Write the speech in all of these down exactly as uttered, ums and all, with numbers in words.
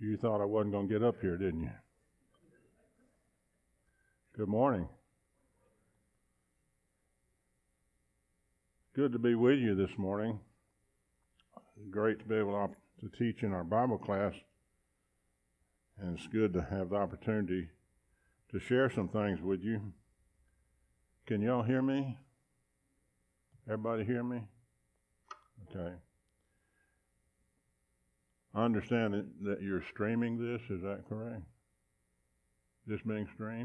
You thought I wasn't going to get up here, didn't you? Good morning. Good to be with you this morning. Great to be able to teach in our Bible class. And it's good to have the opportunity to share some things with you. Can y'all hear me? Everybody hear me? Okay. I understand that, that you're streaming this, is that correct? This being streamed?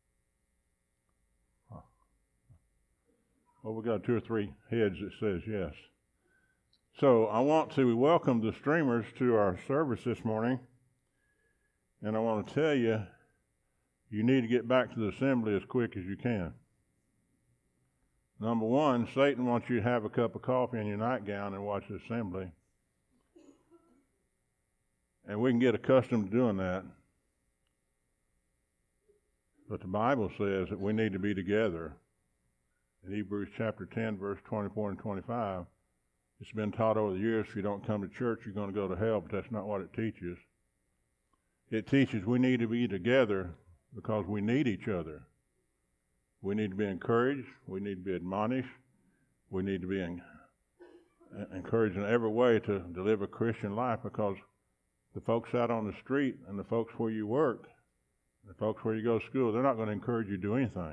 Huh. Well, we got two or three heads that says yes. So I want to welcome the streamers to our service this morning. And I want to tell you, you need to get back to the assembly as quick as you can. Number one, Satan wants you to have a cup of coffee in your nightgown and watch the assembly. And we can get accustomed to doing that. But the Bible says that we need to be together. In Hebrews chapter ten, verse twenty-four and twenty-five, it's been taught over the years, if you don't come to church, you're going to go to hell, but that's not what it teaches. It teaches we need to be together because we need each other. We need to be encouraged. We need to be admonished. We need to be in, encouraged in every way to, to live a Christian life, because the folks out on the street and the folks where you work, the folks where you go to school, they're not going to encourage you to do anything.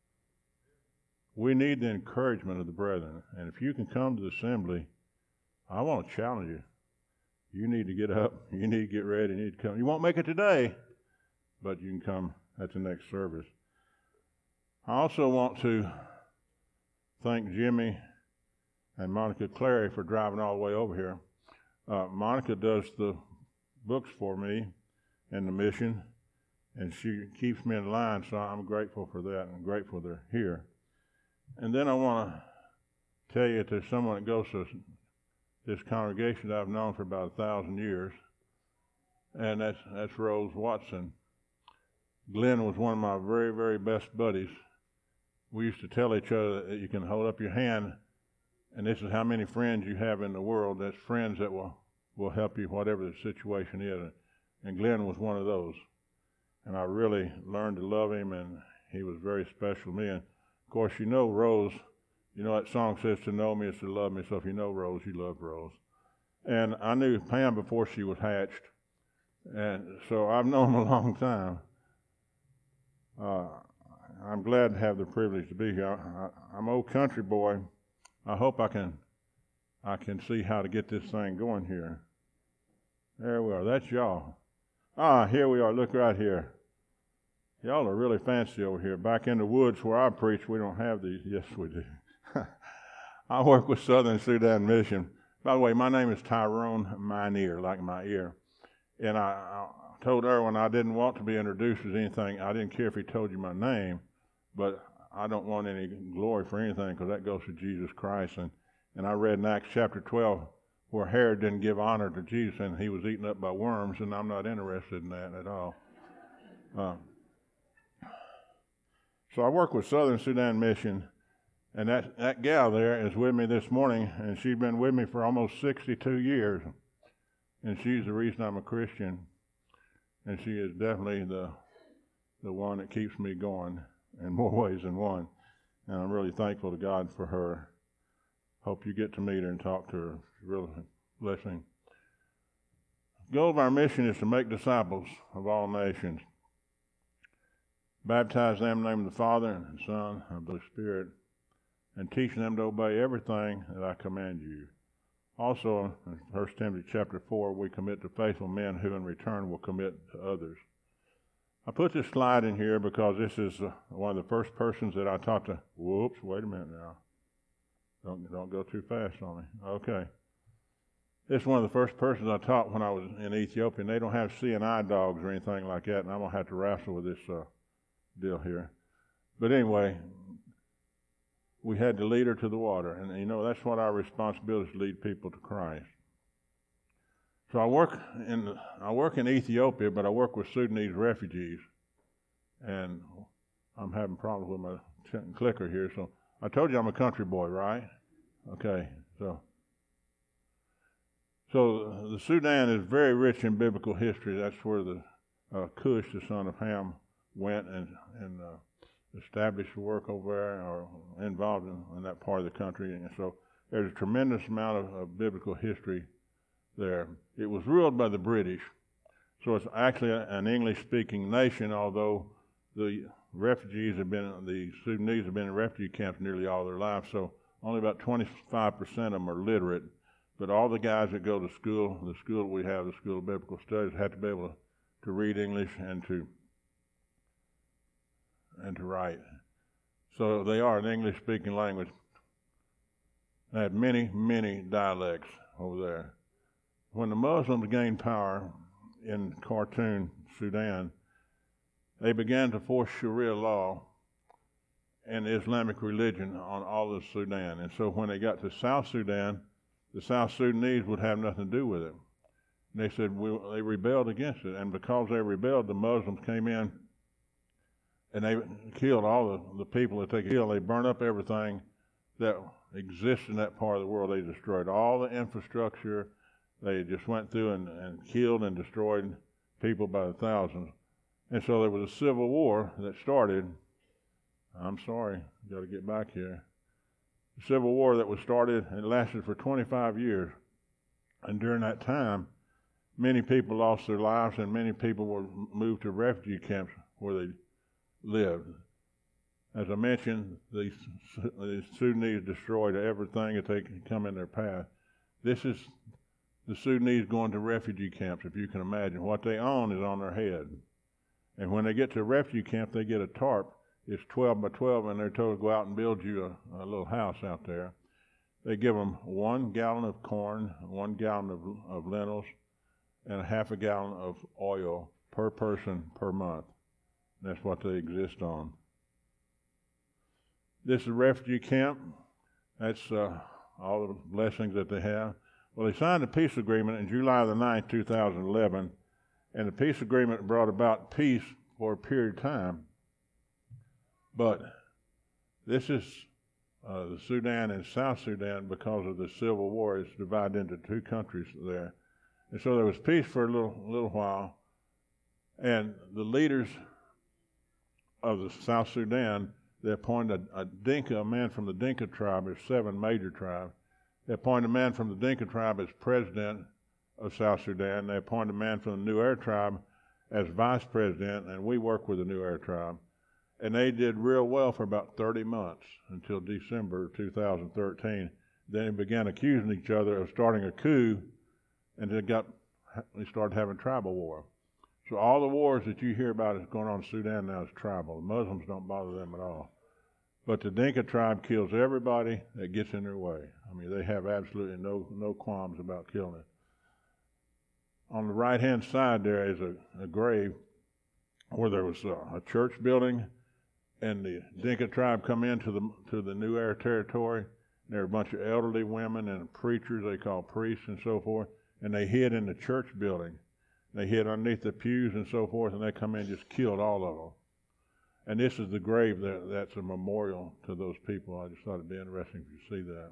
We need the encouragement of the brethren. And if you can come to the assembly, I want to challenge you. You need to get up. You need to get ready. You need to come. You won't make it today, but you can come at the next service. I also want to thank Jimmy and Monica Clary for driving all the way over here. Uh, Monica does the books for me and the mission, and she keeps me in line, so I'm grateful for that and grateful they're here. And then I want to tell you, there's someone that goes to this congregation that I've known for about a thousand years, and that's that's Rose Watson. Glenn was one of my very, very best buddies. We used to tell each other that you can hold up your hand, and this is how many friends you have in the world. That's friends that will will help you whatever the situation is. And Glenn was one of those. And I really learned to love him, and he was very special to me. And of course, you know Rose, you know that song says to know me is to love me. So if you know Rose, you love Rose. And I knew Pam before she was hatched. And so I've known him a long time. Uh, I'm glad to have the privilege to be here. I, I, I'm an old country boy. I hope I can I can see how to get this thing going here. There we are. That's y'all. Ah, here we are. Look right here. Y'all are really fancy over here. Back in the woods where I preach, we don't have these. Yes, we do. I work with Southern Sudan Mission. By the way, my name is Tyrone Minear, like my ear. And I, I told Erwin I didn't want to be introduced as anything. I didn't care if he told you my name, but I don't want any glory for anything, because that goes to Jesus Christ. And, and I read in Acts chapter twelve where Herod didn't give honor to Jesus and he was eaten up by worms, and I'm not interested in that at all. Uh, so I work with Southern Sudan Mission, and that, that gal there is with me this morning, and she's been with me for almost sixty-two years, and she's the reason I'm a Christian, and she is definitely the the one that keeps me going in more ways than one, and I'm really thankful to God for her. Hope you get to meet her and talk to her. It's a real blessing. The goal of our mission is to make disciples of all nations, baptize them in the name of the Father and the Son and the Holy Spirit, and teaching them to obey everything that I command you. Also, in First Timothy chapter four, we commit to faithful men who in return will commit to others. I put this slide in here because this is uh, one of the first persons that I taught to. Whoops, wait a minute now. Don't, don't go too fast on me. Okay. This is one of the first persons I taught when I was in Ethiopia, and they don't have C and I dogs or anything like that, and I'm going to have to wrestle with this uh, deal here. But anyway, we had to lead her to the water, and you know, that's what our responsibility is, to lead people to Christ. So I work in I work in Ethiopia, but I work with Sudanese refugees, and I'm having problems with my clicker here. So I told you I'm a country boy, right? Okay, so So the Sudan is very rich in biblical history. That's where the uh, Cush, the son of Ham, went and, and uh, established work over there, or involved in, in that part of the country. And so there's a tremendous amount of, of biblical history there. It was ruled by the British, so it's actually a, an English-speaking nation, although the refugees have been, the Sudanese have been in refugee camps nearly all their lives, so only about twenty-five percent of them are literate. But all the guys that go to school, the school we have, the School of Biblical Studies, have to be able to, to read English and to and to write. So they are an English-speaking language. They have many, many dialects over there. When the Muslims gained power in Khartoum, Sudan, they began to force Sharia law and Islamic religion on all of Sudan. And so when they got to South Sudan, the South Sudanese would have nothing to do with it. And they said we, they rebelled against it. And because they rebelled, the Muslims came in and they killed all the, the people that they killed. They burned up everything that exists in that part of the world. They destroyed all the infrastructure. They just went through and, and killed and destroyed people by the thousands. And so there was a civil war that started. I'm sorry, got to get back here. A civil war that was started and lasted for twenty-five years. And during that time, many people lost their lives and many people were moved to refugee camps where they lived. As I mentioned, the, the Sudanese destroyed everything that they could come in their path. This is the Sudanese going to refugee camps, if you can imagine. What they own is on their head. And when they get to a refugee camp, they get a tarp. It's twelve by twelve, and they're told to go out and build you a, a little house out there. They give them one gallon of corn, one gallon of, of lentils, and a half a gallon of oil per person per month. That's what they exist on. This is a refugee camp. That's uh, all the blessings that they have. Well, they signed a peace agreement in July the ninth, two thousand eleven, and the peace agreement brought about peace for a period of time. But this is uh, the Sudan and South Sudan, because of the civil war, it's divided into two countries there. And so there was peace for a little, little while, and the leaders of the South Sudan, they appointed a, a Dinka, a man from the Dinka tribe. There's seven major tribes. They appointed a man from the Dinka tribe as president of South Sudan. They appointed a man from the Nuer tribe as vice president, and we work with the Nuer tribe. And they did real well for about thirty months until December two thousand thirteen. Then they began accusing each other of starting a coup, and they got they started having tribal war. So all the wars that you hear about is going on in Sudan now is tribal. The Muslims don't bother them at all. But the Dinka tribe kills everybody that gets in their way. I mean, they have absolutely no, no qualms about killing it. On the right-hand side there is a, a grave where there was a, a church building, and the Dinka tribe come into the to the Nuer territory. There were a bunch of elderly women and preachers, they call priests and so forth, and they hid in the church building. They hid underneath the pews and so forth, and they come in and just killed all of them. And this is the grave that, that's a memorial to those people. I just thought it'd be interesting if you see that.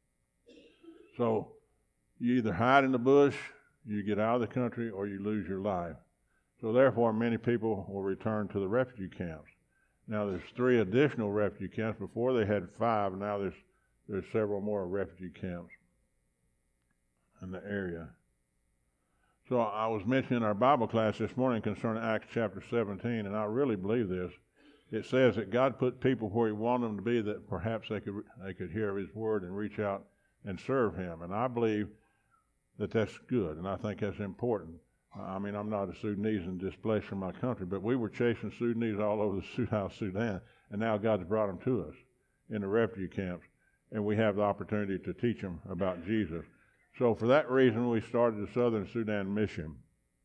So you either hide in the bush, you get out of the country, or you lose your life. So therefore, many people will return to the refugee camps. Now there's three additional refugee camps. Before they had five, now there's there's several more refugee camps in the area. So I was mentioning our Bible class this morning concerning Acts chapter seventeen, and I really believe this. It says that God put people where He wanted them to be, that perhaps they could they could hear His word and reach out and serve Him. And I believe that that's good, and I think that's important. I mean, I'm not a Sudanese and displaced from my country, but we were chasing Sudanese all over the South Sudan, and now God's brought them to us in the refugee camps, and we have the opportunity to teach them about Jesus. So for that reason, we started the Southern Sudan Mission.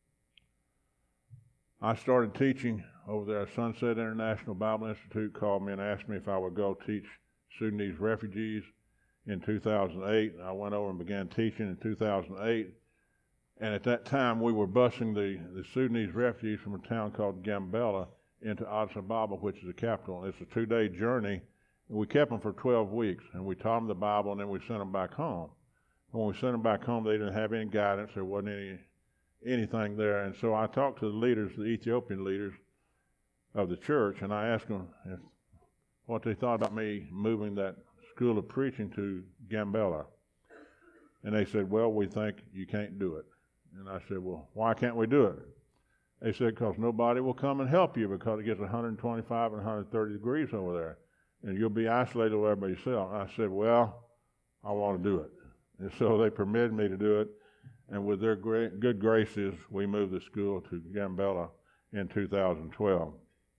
I started teaching over there at Sunset International Bible Institute, called me and asked me if I would go teach Sudanese refugees in two thousand eight. I went over and began teaching in two thousand eight. And at that time, we were busing the, the Sudanese refugees from a town called Gambela into Addis Ababa, which is the capital. It's a two-day journey. And we kept them for twelve weeks, and we taught them the Bible, and then we sent them back home. When we sent them back home, they didn't have any guidance. There wasn't any anything there. And so I talked to the leaders, the Ethiopian leaders of the church, and I asked them if, what they thought about me moving that school of preaching to Gambella. And they said, well, we think you can't do it. And I said, well, why can't we do it? They said, because nobody will come and help you because it gets one hundred twenty-five and one hundred thirty degrees over there, and you'll be isolated over there by yourself. And I said, well, I want to do it. And so they permitted me to do it, and with their great, good graces, we moved the school to Gambella in two thousand twelve.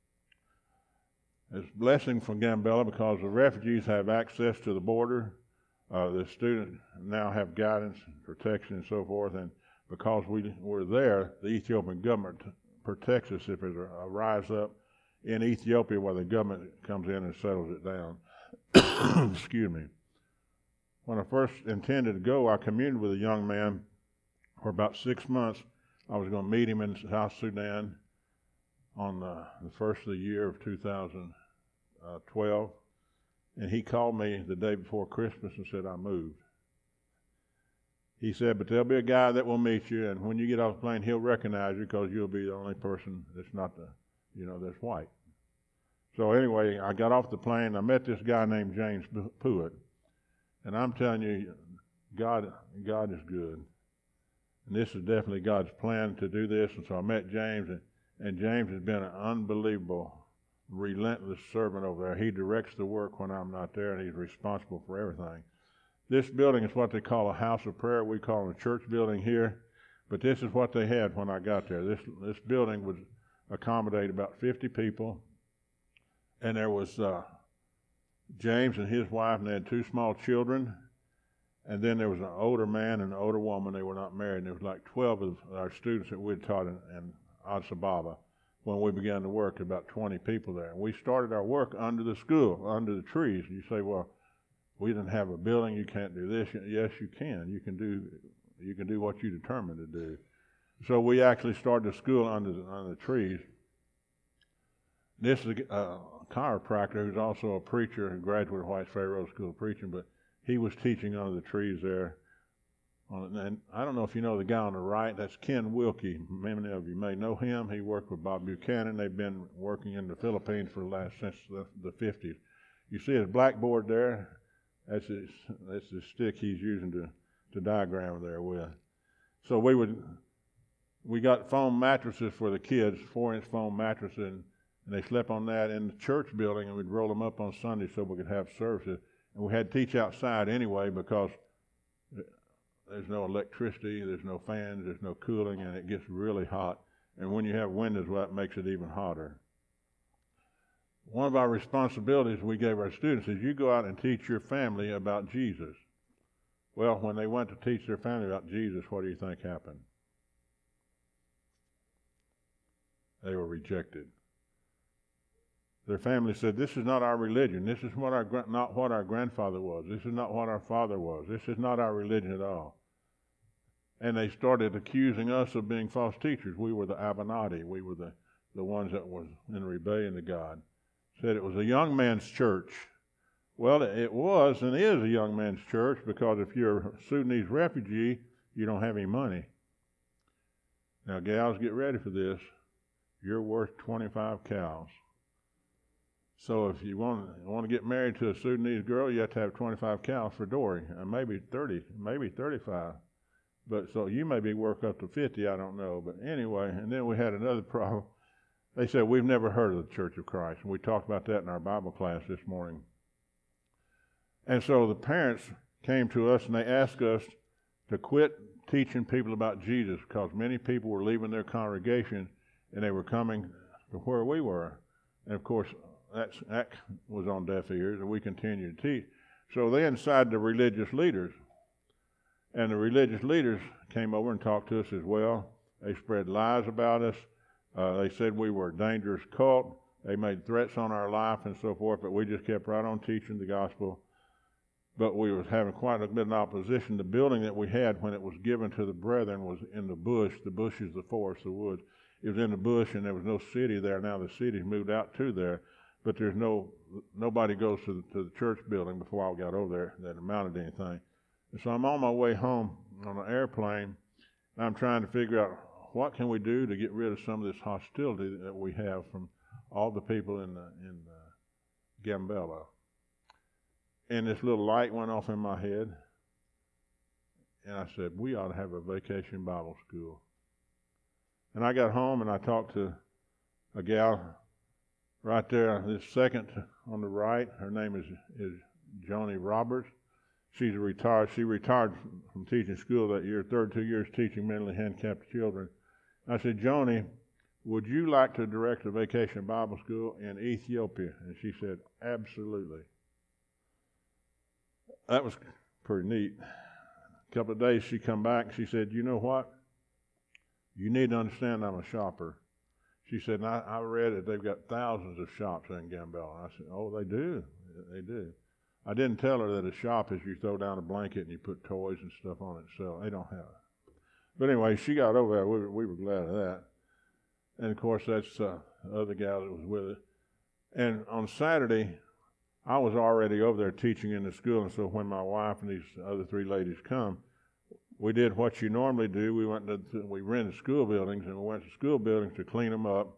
It's a blessing from Gambella because the refugees have access to the border. Uh, the students now have guidance and protection and so forth, and because we were there, the Ethiopian government protects us if there's a, a rise up in Ethiopia where the government comes in and settles it down. Excuse me. When I first intended to go, I communed with a young man for about six months. I was going to meet him in South Sudan on the, the first of the year of two thousand twelve, and he called me the day before Christmas and said, I moved. He said, but there'll be a guy that will meet you, and when you get off the plane, he'll recognize you because you'll be the only person that's not the, you know, that's white. So anyway, I got off the plane. I met this guy named James Pruitt, and I'm telling you, God, God is good, and this is definitely God's plan to do this. And so I met James, and, and James has been an unbelievable, relentless servant over there. He directs the work when I'm not there, and he's responsible for everything. This building is what they call a house of prayer. We call it a church building here. But this is what they had when I got there. This this building would accommodate about fifty people. And there was uh, James and his wife, and they had two small children. And then there was an older man and an older woman. They were not married. And there was like twelve of our students that we had taught in, in Addis Ababa when we began to work, about twenty people there. And we started our work under the school, under the trees. And you say, well, we didn't have a building, you can't do this. Yes, you can. You can do you can do what you determined to do. So we actually started the school under the, under the trees. This is a, a chiropractor who's also a preacher, a graduate of White Ferry Road School of Preaching, but he was teaching under the trees there. And I don't know if you know the guy on the right, that's Ken Wilkie. Many of you may know him. He worked with Bob Buchanan. They've been working in the Philippines for the last, since the, the fifties. You see his blackboard there? That's his, that's the stick he's using to, to diagram there with. So we would, we got foam mattresses for the kids, four-inch foam mattresses, and, and they slept on that in the church building, and we'd roll them up on Sunday so we could have services. And we had to teach outside anyway because there's no electricity, there's no fans, there's no cooling, and it gets really hot. And when you have windows, well, that makes it even hotter. One of our responsibilities we gave our students is you go out and teach your family about Jesus. Well, when they went to teach their family about Jesus, what do you think happened? They were rejected. Their family said, this is not our religion. This is what our, not what our grandfather was. This is not what our father was. This is not our religion at all. And they started accusing us of being false teachers. We were the Abenaki. We were the, the ones that was in rebellion to God. Said it was a young man's church. Well, it was and is a young man's church because if you're a Sudanese refugee, you don't have any money. Now, gals, get ready for this. You're worth twenty-five cows. So if you want, want to get married to a Sudanese girl, you have to have twenty-five cows for dowry, and maybe thirty, maybe thirty-five. But so you may be worth up to fifty, I don't know. But anyway, and then we had another problem. They said, we've never heard of the Church of Christ. And we talked about that in our Bible class this morning. And so the parents came to us and they asked us to quit teaching people about Jesus because many people were leaving their congregation and they were coming to where we were. And of course, that's, that was on deaf ears, and we continued to teach. So they incited the religious leaders. And the religious leaders came over and talked to us as well. They spread lies about us. Uh, they said we were a dangerous cult. They made threats on our life and so forth, but we just kept right on teaching the gospel. But we was having quite a bit of opposition. The building that we had when it was given to the brethren was in the bush. The bush is the forest, the woods. It was in the bush, and there was no city there. Now the city's moved out to there, but there's no nobody goes to the, to the church building before I got over there that amounted to anything. And so I'm on my way home on an airplane, and I'm trying to figure out what can we do to get rid of some of this hostility that we have from all the people in the, in the Gambella. And this little light went off in my head, and I said, we ought to have a vacation Bible school. And I got home and I talked to a gal right there, this second on the right. Her name is, is Joni Roberts. She's a retired. She retired from teaching school that year, thirty-two years teaching mentally handicapped children. I said, Joni, would you like to direct a vacation Bible school in Ethiopia? And she said, absolutely. That was pretty neat. A couple of days she come back and she said, you know what? You need to understand I'm a shopper. She said, I, I read that they've got thousands of shops in Gambella. I said, oh, they do. They do. I didn't tell her that a shop is you throw down a blanket and you put toys and stuff on it. So they don't have it. But anyway, she got over there. We were, we were glad of that. And, of course, that's uh, the other gal that was with us. And on Saturday, I was already over there teaching in the school. And so when my wife and these other three ladies come, we did what you normally do. We went to, we rented school buildings, and we went to school buildings to clean them up.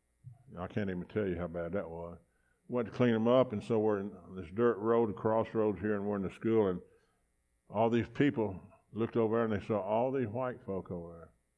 I can't even tell you how bad that was. Went to clean them up, and so we're in this dirt road, a crossroads here, and we're in the school, and all these people looked over there, and they saw all these white folk over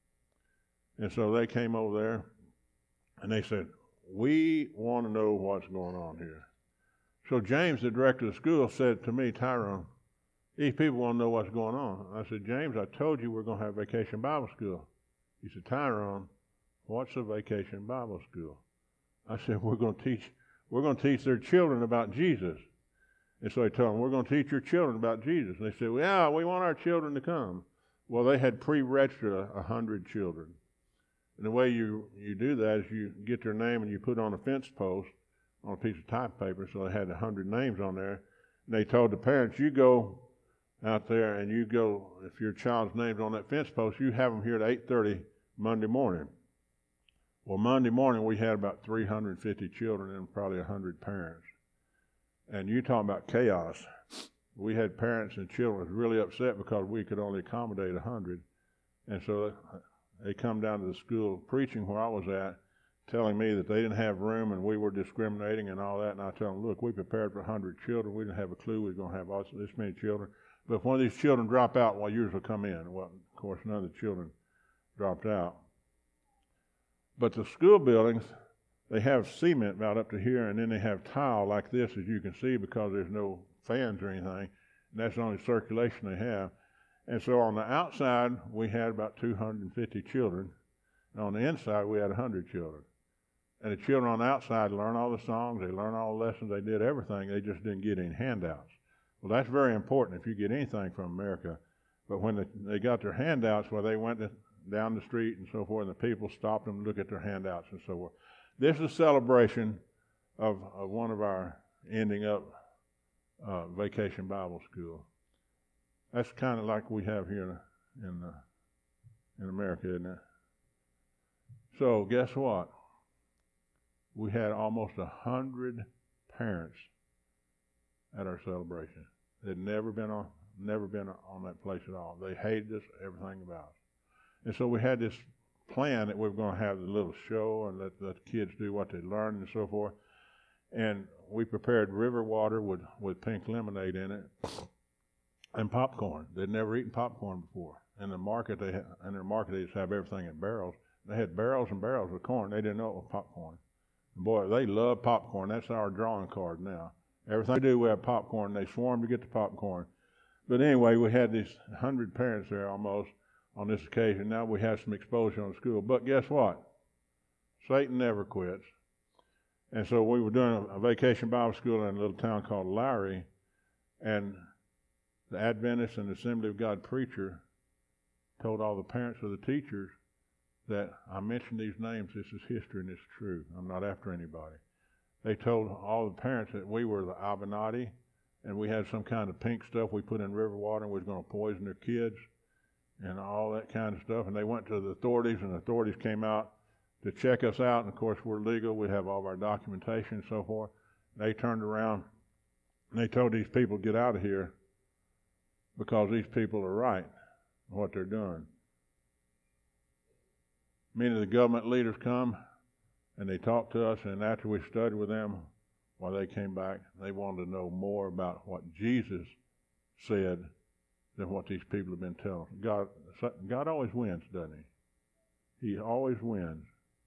there. And so they came over there, and they said, we want to know what's going on here. So James, the director of the school, said to me, Tyrone, these people want to know what's going on. I said, James, I told you we're going to have vacation Bible school. He said, Tyrone, what's a vacation Bible school? I said, we're going to teach We're going to teach their children about Jesus. And so I told them, we're going to teach your children about Jesus. And they said, well, yeah, we want our children to come. Well, they had pre-registered a, a hundred children. And the way you, you do that is you get their name and you put it on a fence post on a piece of type paper. So they had a hundred names on there. And they told the parents, you go out there and you go, if your child's name's on that fence post, you have them here at eight thirty Monday morning. Well, Monday morning we had about three hundred fifty children and probably one hundred parents. And you talking about chaos. We had parents and children really upset because we could only accommodate one hundred. And so they come down to the school preaching where I was at, telling me that they didn't have room and we were discriminating and all that. And I tell them, look, we prepared for one hundred children. We didn't have a clue we were going to have all this many children. But if one of these children drop out, well, yours will come in. Well, of course, none of the children dropped out. But the school buildings, they have cement about up to here, and then they have tile like this, as you can see, because there's no fans or anything. And that's the only circulation they have. And so on the outside, we had about two hundred fifty children. And on the inside, we had one hundred children. And the children on the outside learn all the songs, they learn all the lessons, they did everything. They just didn't get any handouts. Well, that's very important if you get anything from America. But when they, they got their handouts, well, they went to, down the street and so forth, and the people stopped them to look at their handouts and so forth. This is a celebration of, of one of our ending up uh, vacation Bible school. That's kind of like we have here in in, uh, in America, isn't it? So guess what? We had almost a hundred parents at our celebration. They'd never been on never been on that place at all. They hated us, everything about us. And so we had this plan that we were going to have the little show and let the kids do what they learned and so forth. And we prepared river water with, with pink lemonade in it and popcorn. They'd never eaten popcorn before. In the market, they had, in their market, they just have everything in barrels. They had barrels and barrels of corn. They didn't know it was popcorn. And boy, they love popcorn. That's our drawing card now. Everything we do, we have popcorn. They swarm to get the popcorn. But anyway, we had these hundred parents there almost on this occasion. Now we have some exposure on the school. But guess what? Satan never quits. And so we were doing a vacation Bible school in a little town called Lowry, and the Adventist and Assembly of God preacher told all the parents of the teachers that I mentioned these names. This is history and it's true. I'm not after anybody. They told all the parents that we were the Abenati, and we had some kind of pink stuff we put in river water and we was going to poison their kids and all that kind of stuff. And they went to the authorities, and the authorities came out to check us out. And of course, we're legal. We have all of our documentation and so forth. They turned around and they told these people, get out of here. because these people are right in what they're doing. Many of the government leaders come and they talk to us, and after we studied with them, while they came back, they wanted to know more about what Jesus said than what these people have been telling. God, God always wins, doesn't he? He always wins.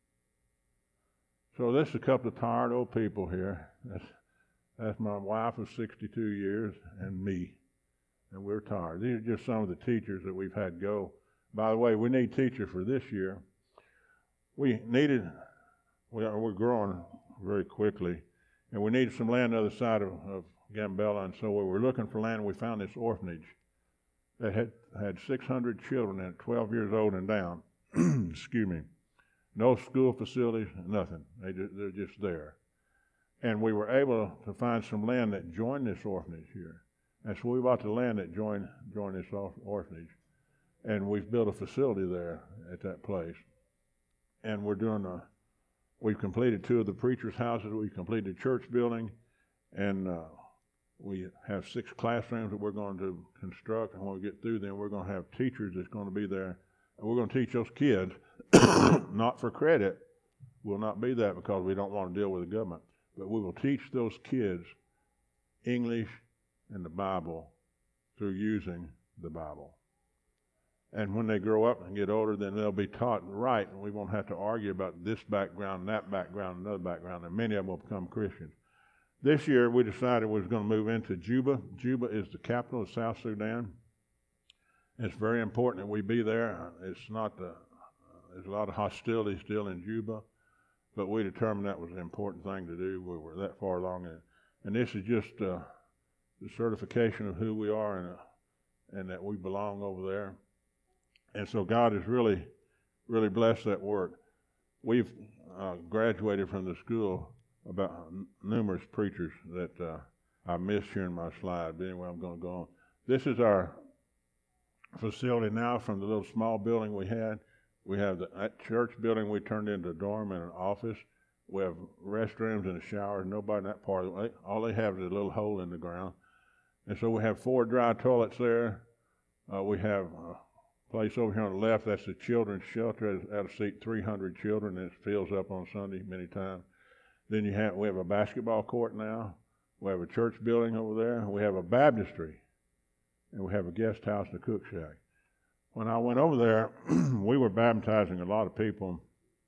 So this is a couple of tired old people here. That's, that's my wife of sixty-two years and me. And we're tired. These are just some of the teachers that we've had go. By the way, we need teachers for this year. We needed, we are, we're growing very quickly, and we needed some land on the other side of, of Gambella, and so we were looking for land, and we found this orphanage that had, had six hundred children at twelve years old and down. Excuse me. No school facilities, nothing. They just, they're just there. And we were able to find some land that joined this orphanage here. And so we bought the land that joined, joined this orphanage. And we've built a facility there at that place. And we're doing a, we've completed two of the preachers' houses. We've completed a church building. And uh, we have six classrooms that we're going to construct. And when we get through them, we're going to have teachers that's going to be there. And we're going to teach those kids, not for credit. We'll not be that because we don't want to deal with the government. But we will teach those kids English and the Bible through using the Bible. And when they grow up and get older, then they'll be taught right, and we won't have to argue about this background, that background, another background, and many of them will become Christians. This year, we decided we was going to move into Juba. Juba is the capital of South Sudan. It's very important that we be there. It's not the, there's a lot of hostility still in Juba, but we determined that was an important thing to do. We were that far along in it. And this is just uh, the certification of who we are and, uh, and that we belong over there. And so God has really, really blessed that work. We've uh, graduated from the school about n- numerous preachers that uh, I missed here in my slide, but anyway, I'm going to go on. This is our facility now from the little small building we had. We have the that church building we turned into a dorm and an office. We have restrooms and a shower. Nobody in that part of the way. All they have is a little hole in the ground. And so we have four dry toilets there. Uh, we have a place over here on the left. That's the children's shelter. That'll seat three hundred children, and it fills up on Sunday many times. Then you have we have a basketball court now. We have a church building over there. We have a baptistry. And we have a guest house and a cook shack. When I went over there, we were baptizing a lot of people,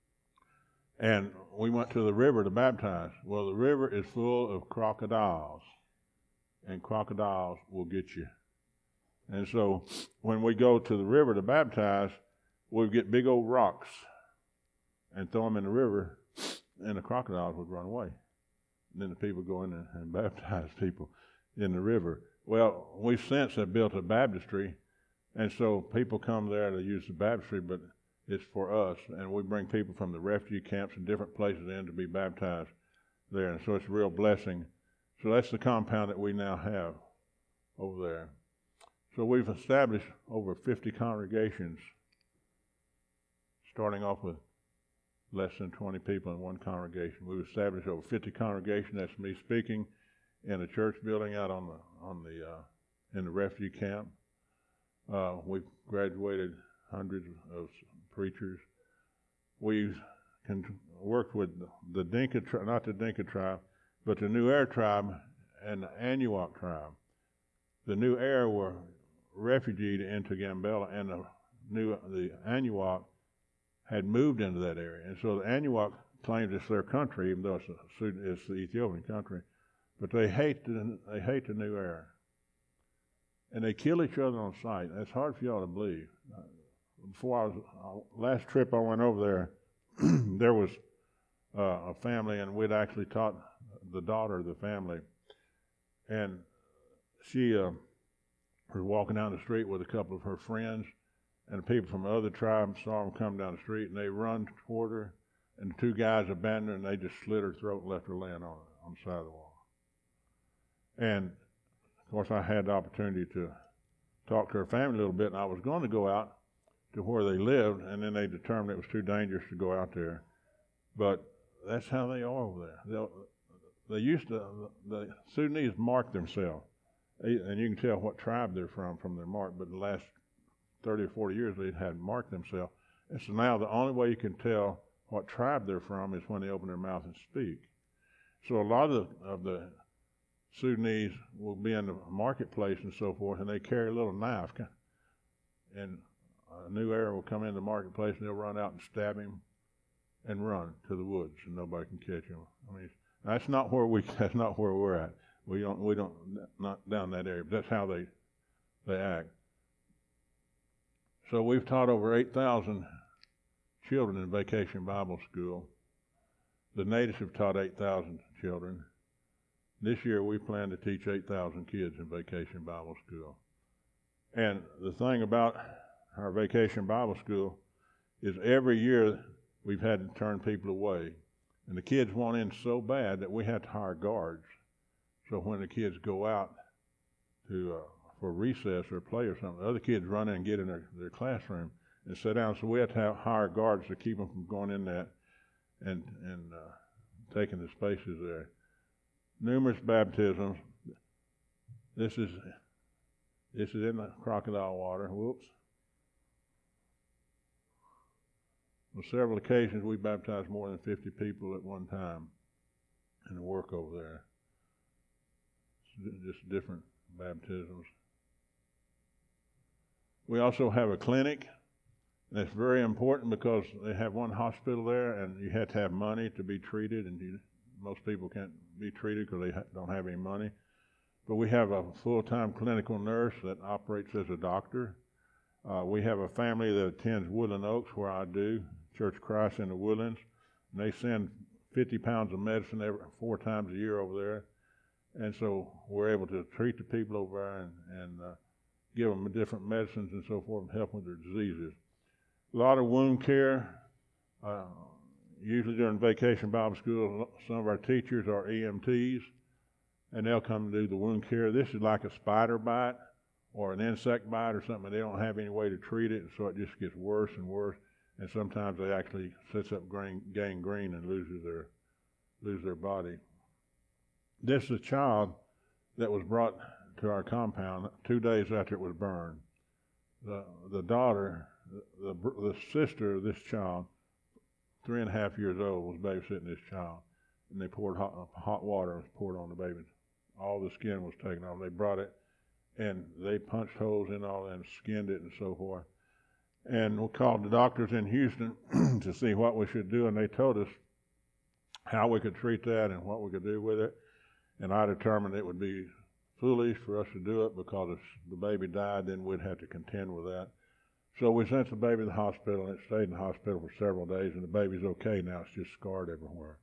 and we went to the river to baptize. Well, the river is full of crocodiles, and crocodiles will get you. And so when we go to the river to baptize, we get big old rocks and throw them in the river, and the crocodiles would run away. And then the people go in and, and baptize people in the river. Well, we since have built a baptistry, and so people come there to use the baptistry, but it's for us, and we bring people from the refugee camps and different places in to be baptized there, and so it's a real blessing. So that's the compound that we now have over there. So we've established over fifty congregations, starting off with less than twenty people in one congregation. We've established over fifty congregations. That's me speaking in a church building out on the on the uh, in the refugee camp. Uh, we've graduated hundreds of preachers. We've con- worked with the Dinka tri- not the Dinka tribe, but the Nuer tribe and the Anahuac tribe. The Nuer were refugeed into Gambella, and the new the Anahuac had moved into that area, and so the Anahuac claims it's their country, even though it's, a, it's the Ethiopian country. But they hate the, they hate the Nuer. And they kill each other on sight. That's hard for y'all to believe. Uh, before I was, uh, last trip I went over there, there was uh, a family, and we'd actually taught the daughter of the family. And she uh, was walking down the street with a couple of her friends, and the people from other tribes saw them come down the street, and they run toward her, and the two guys abandoned her, and they just slit her throat and left her laying on, on the side of the wall. And, of course, I had the opportunity to talk to her family a little bit, and I was going to go out to where they lived, and then they determined it was too dangerous to go out there. But that's how they are over there. They'll, they used to, the Sudanese mark themselves. and you can tell what tribe they're from from their mark, but the last thirty or forty years they hadn't marked themselves. And so now the only way you can tell what tribe they're from is when they open their mouth and speak. So a lot of the, of the Sudanese will be in the marketplace and so forth, and they carry a little knife, and a new Arab will come into the marketplace and they'll run out and stab him and run to the woods, and nobody can catch him. I mean, that's not where we that's not where we're at. We don't we don't not down that area. But that's how they they act. So we've taught over eight thousand children in Vacation Bible School. The natives have taught eight thousand children. This year we plan to teach eight thousand kids in Vacation Bible School. And the thing about our Vacation Bible School is every year we've had to turn people away. And the kids want in so bad that we have to hire guards. So when the kids go out to uh, for recess or play or something, the other kids run in and get in their, their classroom and sit down. So we have to have, hire guards to keep them from going in that and, and uh, taking the spaces there. Numerous baptisms. This is this is in the crocodile water. Whoops. On several occasions, we baptized more than fifty people at one time in the work over there. It's just different baptisms. We also have a clinic. That's very important because they have one hospital there, and you have to have money to be treated, and you, most people can't be treated because they ha- don't have any money. But we have a full-time clinical nurse that operates as a doctor. Uh, we have a family that attends Woodland Oaks, where I do, Church of Christ in the Woodlands, and they send fifty pounds of medicine every, four times a year over there. And so we're able to treat the people over there and, and uh, give them different medicines and so forth and help with their diseases. A lot of wound care. Uh, usually during Vacation Bible School, some of our teachers are E M Ts, and they'll come and do the wound care. This is like a spider bite or an insect bite or something, and they don't have any way to treat it, so it just gets worse and worse. And sometimes they actually sets up gangrene and loses their lose their body. This is a child that was brought to our compound two days after it was burned. The the daughter, the, the, the sister of this child, three and a half years old, was babysitting this child, and they poured hot, hot water was poured on the baby. All the skin was taken off. They brought it, and they punched holes in all that and skinned it and so forth. And we called the doctors in Houston to see what we should do, and they told us how we could treat that and what we could do with it. And I determined it would be foolish for us to do it because if the baby died, then we'd have to contend with that. So we sent the baby to the hospital, and it stayed in the hospital for several days, and the baby's okay now. It's just scarred everywhere.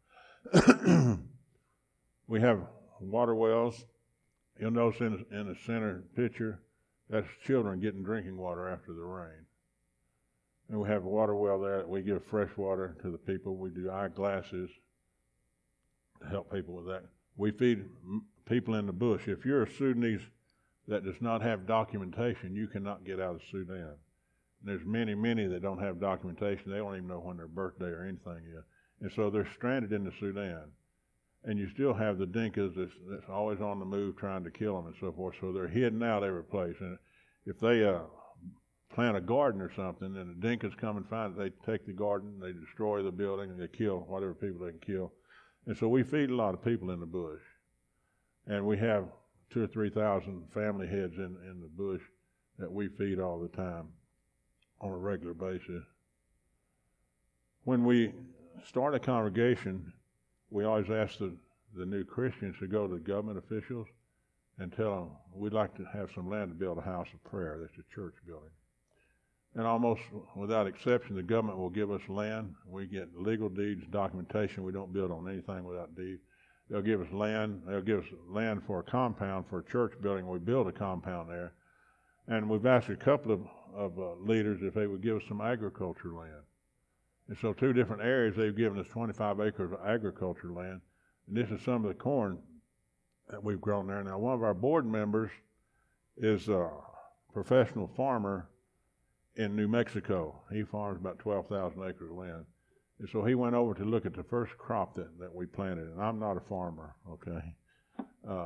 We have water wells. You'll notice in, in the center picture, that's children getting drinking water after the rain. And we have a water well there that we give fresh water to the people. We do eyeglasses to help people with that. We feed people in the bush. If you're a Sudanese that does not have documentation, you cannot get out of Sudan. And there's many, many that don't have documentation. They don't even know when their birthday or anything is. And so they're stranded in the Sudan. And you still have the Dinkas that's, that's always on the move trying to kill them and so forth. So they're hidden out every place. And if they uh, plant a garden or something, and the Dinkas come and find it, they take the garden, they destroy the building, and they kill whatever people they can kill. And so we feed a lot of people in the bush. And we have two or three thousand family heads in, in the bush that we feed all the time on a regular basis. When we start a congregation, we always ask the, the new Christians to go to government officials and tell them, we'd like to have some land to build a house of prayer. That's a church building. And almost without exception, the government will give us land. We get legal deeds, documentation. We don't build on anything without deed. They'll give us land. They'll give us land for a compound for a church building. We build a compound there. And we've asked a couple of, of uh, leaders if they would give us some agriculture land. And so two different areas, they've given us twenty-five acres of agriculture land. And this is some of the corn that we've grown there. Now, one of our board members is a professional farmer in New Mexico. He farms about twelve thousand acres of land. And so he went over to look at the first crop that, that we planted. And I'm not a farmer, okay? Uh,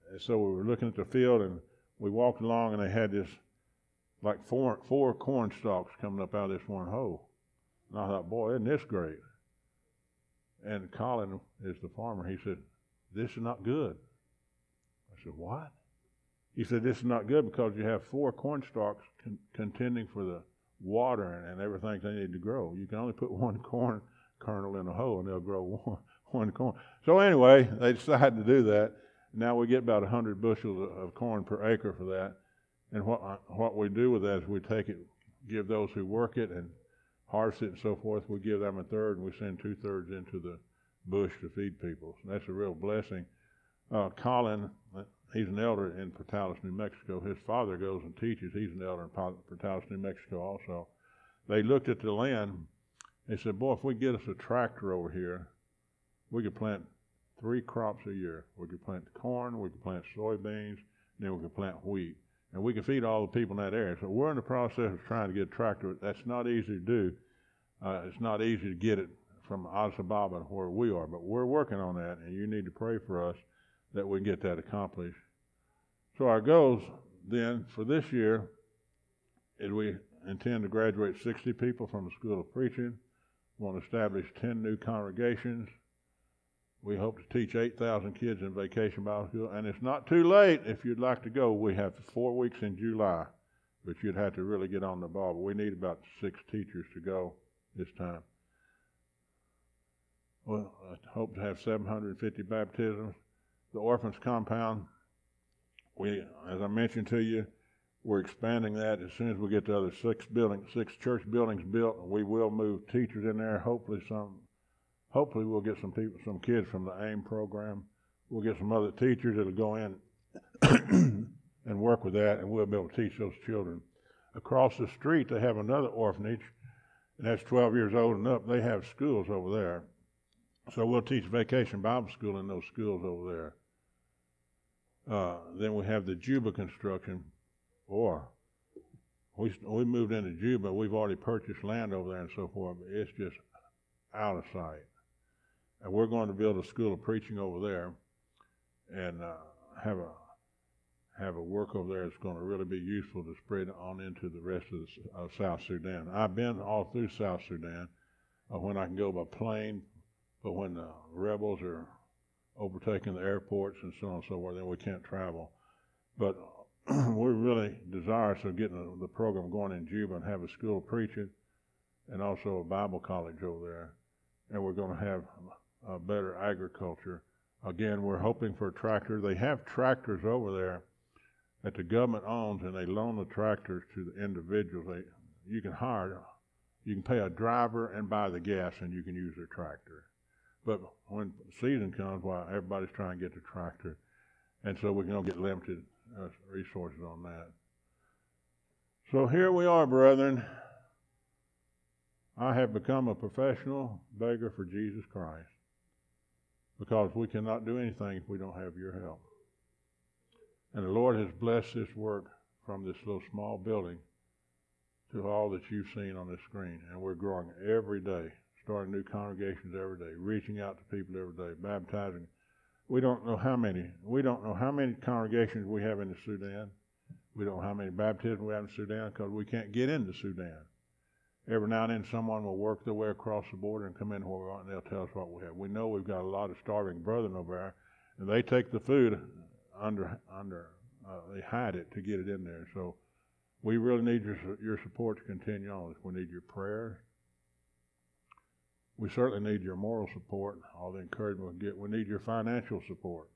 and so we were looking at the field, and we walked along, and they had this, like four, four corn stalks coming up out of this one hole. And I thought, boy, isn't this great? And Colin is the farmer. He said, this is not good. I said, what? He said, this is not good because you have four corn stalks con- contending for the water and, and everything they need to grow. You can only put one corn kernel in a hole, and they'll grow one, one corn. So anyway, they decided to do that. Now we get about one hundred bushels of corn per acre for that. And what what we do with that is we take it, give those who work it and harvest it and so forth, we give them a third, and we send two-thirds into the bush to feed people. So that's a real blessing. Uh, Colin, he's an elder in Portales, New Mexico. His father goes and teaches. He's an elder in Portales, New Mexico also. They looked at the land. They said, boy, if we get us a tractor over here, we could plant three crops a year. We could plant corn, we could plant soybeans, and then we could plant wheat. And we could feed all the people in that area. So we're in the process of trying to get a tractor. That's not easy to do. Uh, it's not easy to get it from Addis Ababa where we are, but we're working on that, and you need to pray for us that we get that accomplished. So our goals then for this year is we intend to graduate sixty people from the School of Preaching. We want to establish ten new congregations. We hope to teach eight thousand kids in Vacation Bible School, and it's not too late if you'd like to go. We have four weeks in July, but you'd have to really get on the ball. But we need about six teachers to go this time. Well, I hope to have seven hundred fifty baptisms. The Orphans Compound, we, as I mentioned to you, we're expanding that. As soon as we get the other six buildings, six church buildings built, we will move teachers in there. Hopefully, some. Hopefully we'll get some people, some kids from the AIM program. We'll get some other teachers that'll go in and work with that, and we'll be able to teach those children. Across the street, they have another orphanage, and that's twelve years old and up. They have schools over there. So we'll teach Vacation Bible School in those schools over there. Uh, then we have the Juba construction, or we we moved into Juba. We've already purchased land over there and so forth, but it's just out of sight. And we're going to build a school of preaching over there, and uh, have a have a work over there that's going to really be useful to spread on into the rest of the, uh, South Sudan. I've been all through South Sudan uh, when I can go by plane, but when the rebels are overtaking the airports and so on and so forth, then we can't travel. But we're really desirous of getting the, the program going in Juba and have a school of preaching and also a Bible college over there. And we're going to have a better agriculture. Again, we're hoping for a tractor. They have tractors over there that the government owns, and they loan the tractors to the individuals. They, you can hire, you can pay a driver and buy the gas, and you can use their tractor. But when season comes, well, everybody's trying to get the tractor, and so we're going to get limited uh, resources on that. So here we are, brethren. I have become a professional beggar for Jesus Christ, because we cannot do anything if we don't have your help. And the Lord has blessed this work from this little small building to all that you've seen on this screen. And we're growing every day, starting new congregations every day, reaching out to people every day, baptizing. We don't know how many. We don't know how many congregations we have in the Sudan. We don't know how many baptisms we have in Sudan because we can't get into Sudan. Every now and then someone will work their way across the border and come in where we are, and they'll tell us what we have. We know we've got a lot of starving brethren over there, and they take the food under, under uh, they hide it to get it in there. So we really need your, your support to continue on this. We need your prayers. We certainly need your moral support, all the encouragement we get. We need your financial support.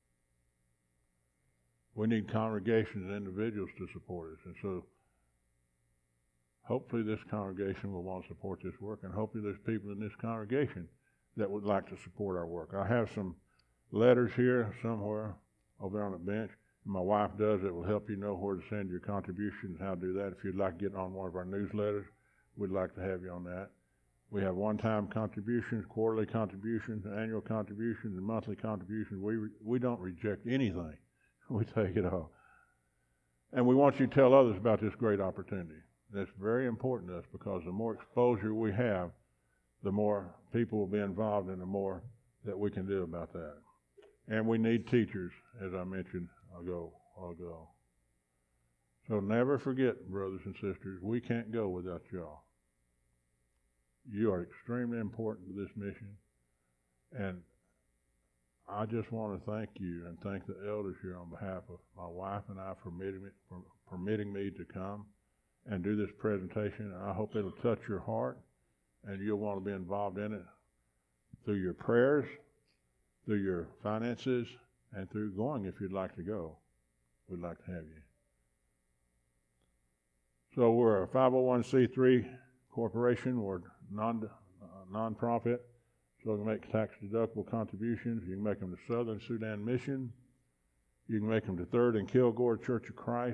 We need congregations and individuals to support us. And so hopefully this congregation will want to support this work, and hopefully there's people in this congregation that would like to support our work. I have some letters here somewhere over there on the bench. My wife does. It will help you know where to send your contributions, how to do that. If you'd like to get on one of our newsletters, we'd like to have you on that. We have one-time contributions, quarterly contributions, annual contributions, and monthly contributions. We re- we don't reject anything. We take it all. And we want you to tell others about this great opportunity. That's very important to us, because the more exposure we have, the more people will be involved and the more that we can do about that. And we need teachers, as I mentioned ago, ago. So never forget, brothers and sisters, we can't go without y'all. You are extremely important to this mission. And I just want to thank you and thank the elders here on behalf of my wife and I for permitting me, for permitting me to come and do this presentation. I hope it'll touch your heart and you'll want to be involved in it through your prayers, through your finances, and through going if you'd like to go. We'd like to have you. So we're a five oh one c three corporation. We're non uh, non-profit. So you can make tax-deductible contributions. You can make them to Southern Sudan Mission. You can make them to Third and Kilgore Church of Christ.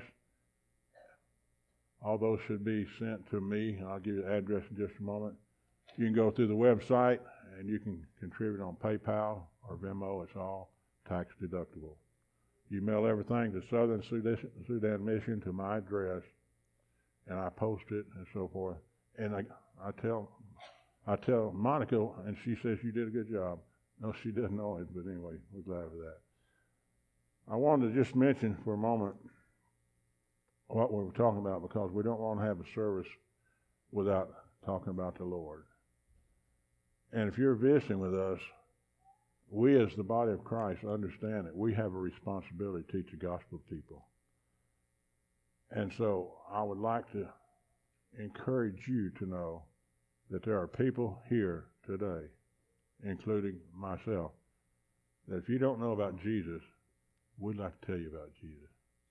All those should be sent to me. I'll give you the address in just a moment. You can go through the website, and you can contribute on PayPal or Venmo. It's all tax-deductible. You mail everything to Southern Sudan Mission to my address, and I post it and so forth. And I, I tell... I tell Monica, and she says you did a good job. No, she doesn't know it, but anyway, we're glad for that. I wanted to just mention for a moment what we were talking about, because we don't want to have a service without talking about the Lord. And if you're visiting with us, we as the body of Christ understand that we have a responsibility to teach the gospel to people. And so I would like to encourage you to know that there are people here today, including myself, that if you don't know about Jesus, we'd like to tell you about Jesus.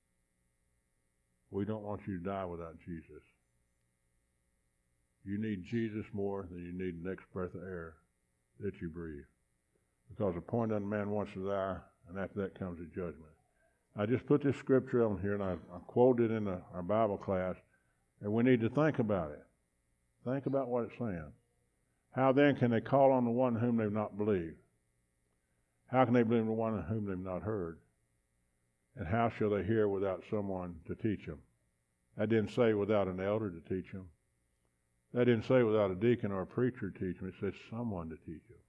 We don't want you to die without Jesus. You need Jesus more than you need the next breath of air that you breathe. Because appointed unto man once to die, and after that comes the judgment. I just put this scripture on here, and I, I quoted it in the, our Bible class, and we need to think about it. Think about what it's saying. How then can they call on the one whom they've not believed? How can they believe in the one whom they've not heard? And how shall they hear without someone to teach them? That didn't say without an elder to teach them. That didn't say without a deacon or a preacher to teach them. It says someone to teach them.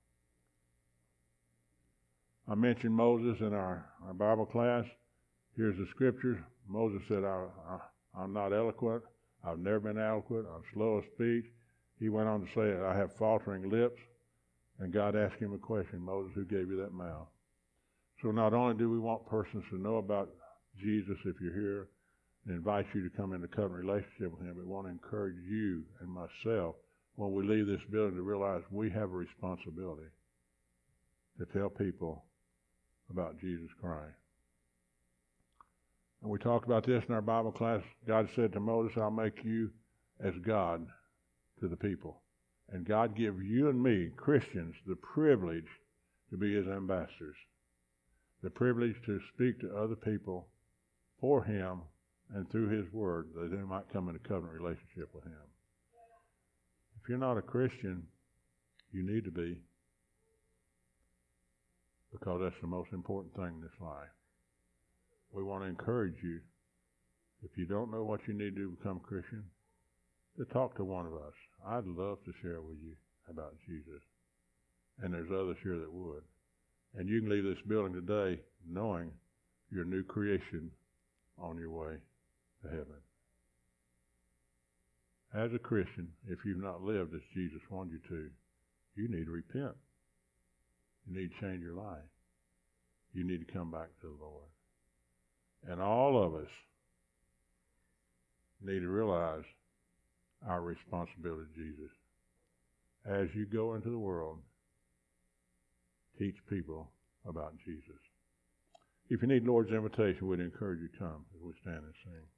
I mentioned Moses in our, our Bible class. Here's the scriptures. Moses said, I, I, I'm not eloquent. I've never been eloquent. I'm slow of speech. He went on to say, I have faltering lips. And God asked him a question, Moses, who gave you that mouth? So not only do we want persons to know about Jesus if you're here and invite you to come into covenant relationship with him, but we want to encourage you and myself when we leave this building to realize we have a responsibility to tell people about Jesus Christ. And we talked about this in our Bible class. God said to Moses, I'll make you as God to the people. And God give you and me, Christians, the privilege to be his ambassadors. The privilege to speak to other people for him and through his word, that they might come into covenant relationship with him. If you're not a Christian, you need to be, because that's the most important thing in this life. We want to encourage you, if you don't know what you need to do to become a Christian, to talk to one of us. I'd love to share with you about Jesus. And there's others here that would. And you can leave this building today knowing you're a new creation on your way to heaven. As a Christian, if you've not lived as Jesus wanted you to, you need to repent. You need to change your life. You need to come back to the Lord. And all of us need to realize our responsibility to Jesus. As you go into the world, teach people about Jesus. If you need Lord's invitation, we'd encourage you to come as we stand and sing.